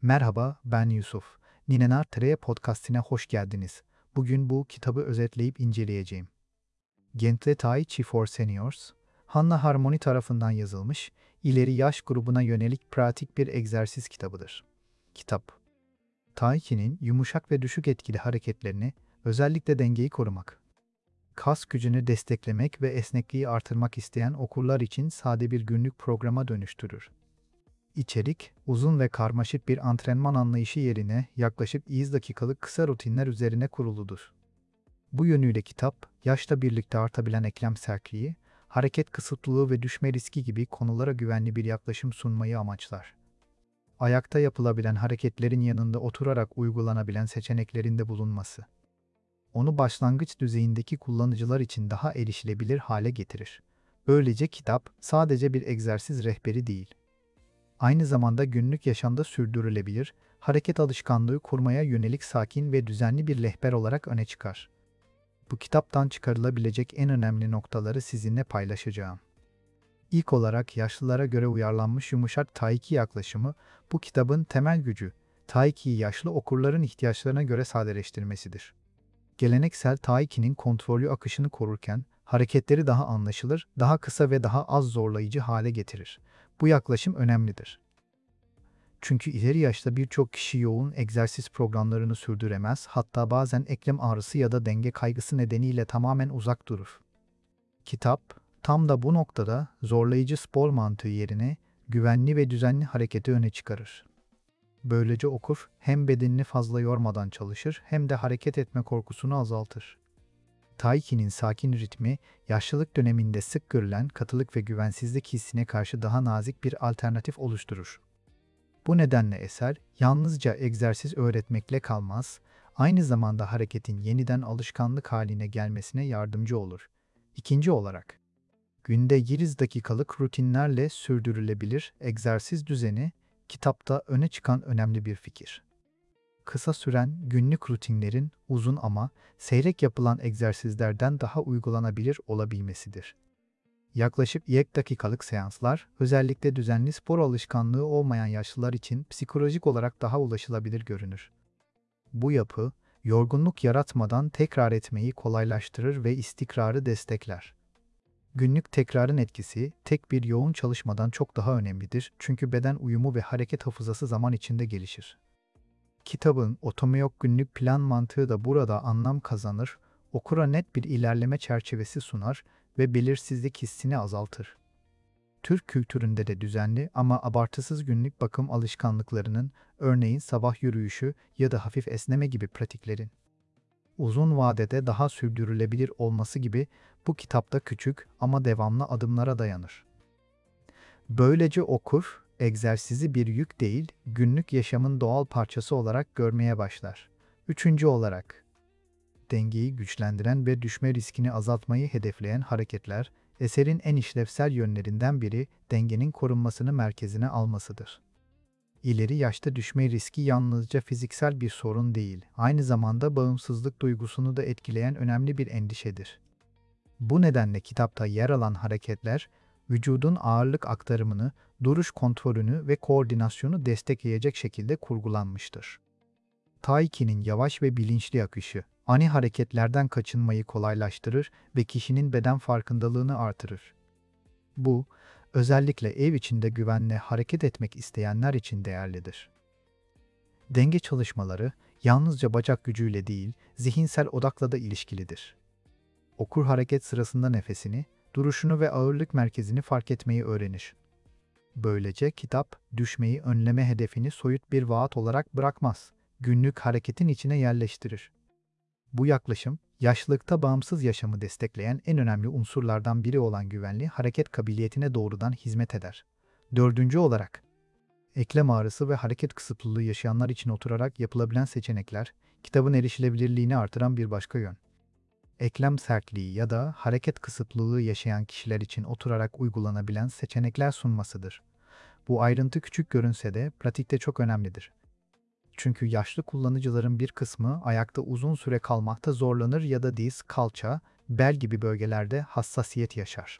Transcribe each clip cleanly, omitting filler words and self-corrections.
Merhaba, ben Yusuf. Ninenar Tere podcastine hoş geldiniz. Bugün bu kitabı özetleyip inceleyeceğim. Gentle Tai Chi for Seniors, Hanna Harmony tarafından yazılmış, ileri yaş grubuna yönelik pratik bir egzersiz kitabıdır. Kitap, Tai Chi'nin yumuşak ve düşük etkili hareketlerini, özellikle dengeyi korumak, kas gücünü desteklemek ve esnekliği artırmak isteyen okurlar için sade bir günlük programa dönüştürür. İçerik, uzun ve karmaşık bir antrenman anlayışı yerine yaklaşık 100 dakikalık kısa rutinler üzerine kuruludur. Bu yönüyle kitap, yaşla birlikte artabilen eklem sertliği, hareket kısıtlılığı ve düşme riski gibi konulara güvenli bir yaklaşım sunmayı amaçlar. Ayakta yapılabilen hareketlerin yanında oturarak uygulanabilen seçeneklerin de bulunması, onu başlangıç düzeyindeki kullanıcılar için daha erişilebilir hale getirir. Böylece kitap, sadece bir egzersiz rehberi değil, aynı zamanda günlük yaşamda sürdürülebilir, hareket alışkanlığı kurmaya yönelik sakin ve düzenli bir rehber olarak öne çıkar. Bu kitaptan çıkarılabilecek en önemli noktaları sizinle paylaşacağım. İlk olarak yaşlılara göre uyarlanmış yumuşak Taiki yaklaşımı, bu kitabın temel gücü, Taiki'yi yaşlı okurların ihtiyaçlarına göre sadeleştirmesidir. Geleneksel Taiki'nin kontrollü akışını korurken, hareketleri daha anlaşılır, daha kısa ve daha az zorlayıcı hale getirir. Bu yaklaşım önemlidir. Çünkü ileri yaşta birçok kişi yoğun egzersiz programlarını sürdüremez, hatta bazen eklem ağrısı ya da denge kaygısı nedeniyle tamamen uzak durur. Kitap, tam da bu noktada zorlayıcı spor mantığı yerine güvenli ve düzenli hareketi öne çıkarır. Böylece okur hem bedenini fazla yormadan çalışır hem de hareket etme korkusunu azaltır. Taiki'nin sakin ritmi, yaşlılık döneminde sık görülen katılık ve güvensizlik hissine karşı daha nazik bir alternatif oluşturur. Bu nedenle eser, yalnızca egzersiz öğretmekle kalmaz, aynı zamanda hareketin yeniden alışkanlık haline gelmesine yardımcı olur. İkinci olarak, günde 100 dakikalık rutinlerle sürdürülebilir egzersiz düzeni, kitapta öne çıkan önemli bir fikir. Kısa süren günlük rutinlerin uzun ama seyrek yapılan egzersizlerden daha uygulanabilir olabilmesidir. Yaklaşık 2 dakikalık seanslar, özellikle düzenli spor alışkanlığı olmayan yaşlılar için psikolojik olarak daha ulaşılabilir görünür. Bu yapı, yorgunluk yaratmadan tekrar etmeyi kolaylaştırır ve istikrarı destekler. Günlük tekrarın etkisi, tek bir yoğun çalışmadan çok daha önemlidir çünkü beden uyumu ve hareket hafızası zaman içinde gelişir. Kitabın otomiyok günlük plan mantığı da burada anlam kazanır, okura net bir ilerleme çerçevesi sunar ve belirsizlik hissini azaltır. Türk kültüründe de düzenli ama abartısız günlük bakım alışkanlıklarının, örneğin sabah yürüyüşü ya da hafif esneme gibi pratiklerin, uzun vadede daha sürdürülebilir olması gibi bu kitapta küçük ama devamlı adımlara dayanır. Böylece okur, egzersizi bir yük değil, günlük yaşamın doğal parçası olarak görmeye başlar. Üçüncü olarak, dengeyi güçlendiren ve düşme riskini azaltmayı hedefleyen hareketler, eserin en işlevsel yönlerinden biri dengenin korunmasını merkezine almasıdır. İleri yaşta düşme riski yalnızca fiziksel bir sorun değil, aynı zamanda bağımsızlık duygusunu da etkileyen önemli bir endişedir. Bu nedenle kitapta yer alan hareketler, vücudun ağırlık aktarımını, duruş kontrolünü ve koordinasyonu destekleyecek şekilde kurgulanmıştır. Taiki'nin yavaş ve bilinçli akışı, ani hareketlerden kaçınmayı kolaylaştırır ve kişinin beden farkındalığını artırır. Bu, özellikle ev içinde güvenle hareket etmek isteyenler için değerlidir. Denge çalışmaları, yalnızca bacak gücüyle değil, zihinsel odakla da ilişkilidir. Okur hareket sırasında nefesini, duruşunu ve ağırlık merkezini fark etmeyi öğrenir. Böylece kitap, düşmeyi önleme hedefini soyut bir vaat olarak bırakmaz, günlük hareketin içine yerleştirir. Bu yaklaşım, yaşlılıkta bağımsız yaşamı destekleyen en önemli unsurlardan biri olan güvenli hareket kabiliyetine doğrudan hizmet eder. Dördüncü olarak, eklem ağrısı ve hareket kısıtlılığı yaşayanlar için oturarak yapılabilen seçenekler, kitabın erişilebilirliğini artıran bir başka yön. Eklem sertliği ya da hareket kısıtlılığı yaşayan kişiler için oturarak uygulanabilen seçenekler sunmasıdır. Bu ayrıntı küçük görünse de pratikte çok önemlidir. Çünkü yaşlı kullanıcıların bir kısmı ayakta uzun süre kalmakta zorlanır ya da diz, kalça, bel gibi bölgelerde hassasiyet yaşar.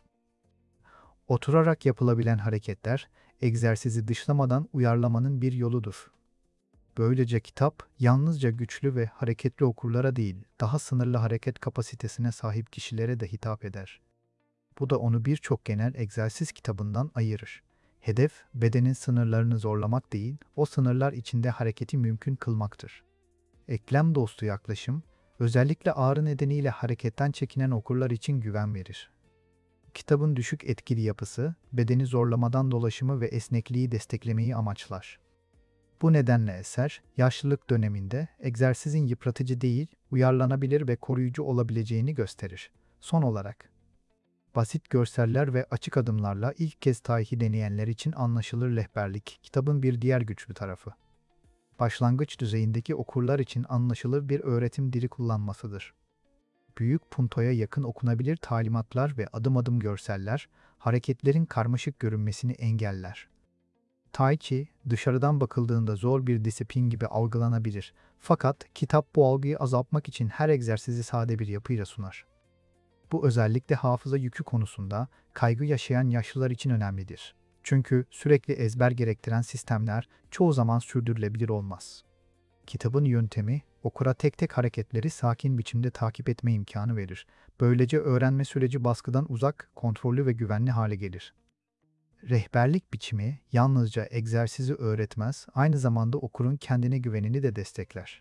Oturarak yapılabilen hareketler, egzersizi dışlamadan uyarlamanın bir yoludur. Böylece kitap yalnızca güçlü ve hareketli okurlara değil, daha sınırlı hareket kapasitesine sahip kişilere de hitap eder. Bu da onu birçok genel egzersiz kitabından ayırır. Hedef, bedenin sınırlarını zorlamak değil, o sınırlar içinde hareketi mümkün kılmaktır. Eklem dostu yaklaşım, özellikle ağrı nedeniyle hareketten çekinen okurlar için güven verir. Kitabın düşük etkili yapısı, bedeni zorlamadan dolaşımı ve esnekliği desteklemeyi amaçlar. Bu nedenle eser, yaşlılık döneminde egzersizin yıpratıcı değil, uyarlanabilir ve koruyucu olabileceğini gösterir. Son olarak, basit görseller ve açık adımlarla ilk kez taihi deneyenler için anlaşılır rehberlik, kitabın bir diğer güçlü tarafı. Başlangıç düzeyindeki okurlar için anlaşılır bir öğretim dili kullanmasıdır. Büyük puntoya yakın okunabilir talimatlar ve adım adım görseller, hareketlerin karmaşık görünmesini engeller. Tai Chi, dışarıdan bakıldığında zor bir disiplin gibi algılanabilir. Fakat kitap bu algıyı azaltmak için her egzersizi sade bir yapıyla sunar. Bu özellikle hafıza yükü konusunda kaygı yaşayan yaşlılar için önemlidir. Çünkü sürekli ezber gerektiren sistemler çoğu zaman sürdürülebilir olmaz. Kitabın yöntemi, okura tek tek hareketleri sakin biçimde takip etme imkanı verir. Böylece öğrenme süreci baskıdan uzak, kontrollü ve güvenli hale gelir. Rehberlik biçimi yalnızca egzersizi öğretmez, aynı zamanda okurun kendine güvenini de destekler.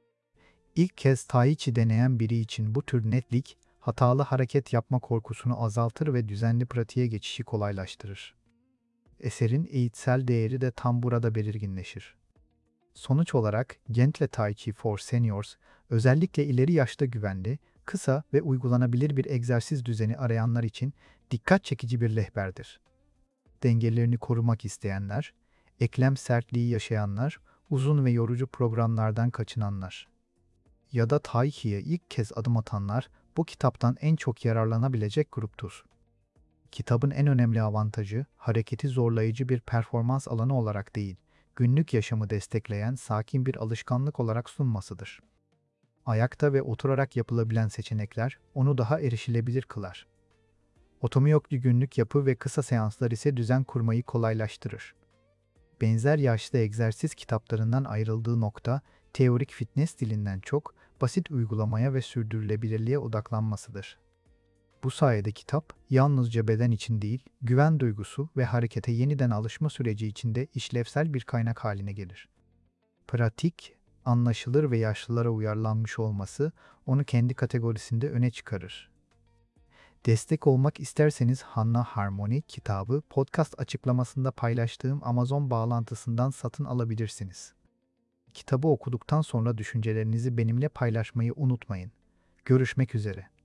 İlk kez Tai Chi deneyen biri için bu tür netlik, hatalı hareket yapma korkusunu azaltır ve düzenli pratiğe geçişi kolaylaştırır. Eserin eğitsel değeri de tam burada belirginleşir. Sonuç olarak Gentle Tai Chi for Seniors, özellikle ileri yaşta güvenli, kısa ve uygulanabilir bir egzersiz düzeni arayanlar için dikkat çekici bir rehberdir. Dengelerini korumak isteyenler, eklem sertliği yaşayanlar, uzun ve yorucu programlardan kaçınanlar ya da Tai Chi'ye ilk kez adım atanlar bu kitaptan en çok yararlanabilecek gruptur. Kitabın en önemli avantajı, hareketi zorlayıcı bir performans alanı olarak değil, günlük yaşamı destekleyen sakin bir alışkanlık olarak sunmasıdır. Ayakta ve oturarak yapılabilen seçenekler onu daha erişilebilir kılar. Otomiyoklu günlük yapı ve kısa seanslar ise düzen kurmayı kolaylaştırır. Benzer yaşlı egzersiz kitaplarından ayrıldığı nokta, teorik fitness dilinden çok, basit uygulamaya ve sürdürülebilirliğe odaklanmasıdır. Bu sayede kitap, yalnızca beden için değil, güven duygusu ve harekete yeniden alışma süreci içinde işlevsel bir kaynak haline gelir. Pratik, anlaşılır ve yaşlılara uyarlanmış olması, onu kendi kategorisinde öne çıkarır. Destek olmak isterseniz Hannah Harmony kitabı podcast açıklamasında paylaştığım Amazon bağlantısından satın alabilirsiniz. Kitabı okuduktan sonra düşüncelerinizi benimle paylaşmayı unutmayın. Görüşmek üzere.